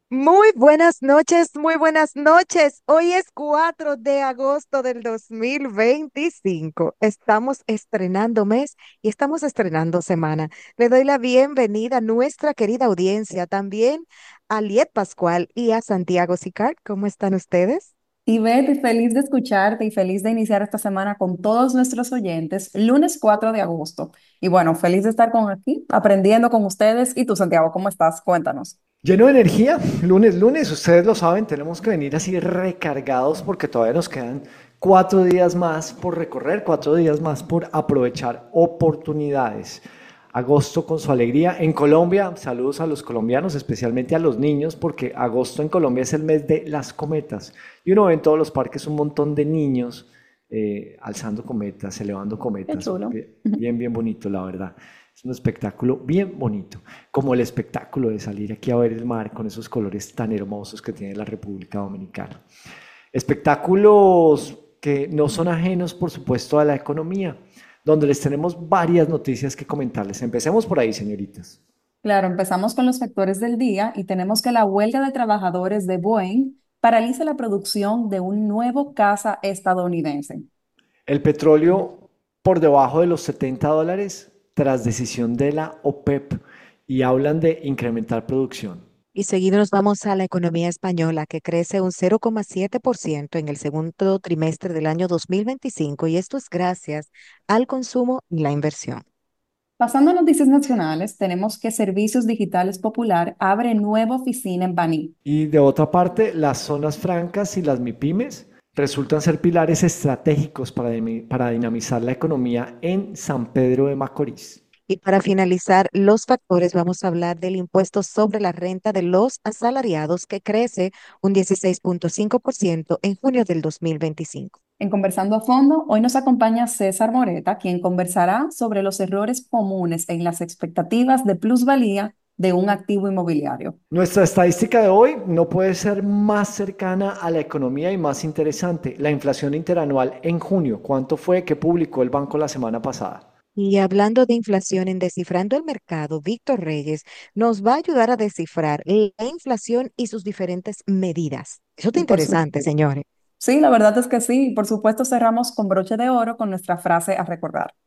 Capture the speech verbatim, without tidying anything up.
Muy buenas noches, muy buenas noches. Hoy es cuatro de agosto del dos mil veinticinco. Estamos estrenando mes y estamos estrenando semana. Le doy la bienvenida a nuestra querida audiencia, también a Liet Pascual y a Santiago Sicar. ¿Cómo están ustedes? Y Betty, feliz de escucharte y feliz de iniciar esta semana con todos nuestros oyentes, lunes cuatro de agosto. Y bueno, feliz de estar con aquí, aprendiendo con ustedes. ¿Y tú, Santiago, cómo estás? Cuéntanos. Lleno de energía, lunes, lunes, ustedes lo saben, tenemos que venir así recargados porque todavía nos quedan cuatro días más por recorrer, cuatro días más por aprovechar oportunidades. Agosto con su alegría. En Colombia, saludos a los colombianos, especialmente a los niños, porque agosto en Colombia es el mes de las cometas. Y uno ve en todos los parques un montón de niños eh, alzando cometas, elevando Qué cometas. chulo. Bien, bien, bien bonito, la verdad. Es un espectáculo bien bonito, como el espectáculo de salir aquí a ver el mar con esos colores tan hermosos que tiene la República Dominicana. Espectáculos que no son ajenos, por supuesto, a la economía, donde les tenemos varias noticias que comentarles. Empecemos por ahí, señoritas. Claro, empezamos con los factores del día y tenemos que la huelga de trabajadores de Boeing paraliza la producción de un nuevo caza estadounidense. El petróleo por debajo de los setenta dólares tras decisión de la OPEP y hablan de incrementar producción. Y seguido nos vamos a la economía española, que crece un cero coma siete por ciento en el segundo trimestre del año dos mil veinticinco, y esto es gracias al consumo y la inversión. Pasando a noticias nacionales, tenemos que Servicios Digitales Popular abre nueva oficina en Baní. Y de otra parte, las zonas francas y las MIPIMES resultan ser pilares estratégicos para, para dinamizar la economía en San Pedro de Macorís. Y para finalizar los factores, vamos a hablar del impuesto sobre la renta de los asalariados, que crece un dieciséis punto cinco por ciento en junio del dos mil veinticinco. En Conversando a Fondo, hoy nos acompaña César Moreta, quien conversará sobre los errores comunes en las expectativas de plusvalía de un activo inmobiliario. Nuestra estadística de hoy no puede ser más cercana a la economía y más interesante. La inflación interanual en junio, ¿cuánto fue que publicó el banco la semana pasada? Y hablando de inflación en Descifrando el Mercado, Víctor Reyes nos va a ayudar a descifrar la inflación y sus diferentes medidas. Eso está Y por su... interesante, señores. Sí, la verdad es que sí. Y por supuesto cerramos con broche de oro con nuestra frase a recordar.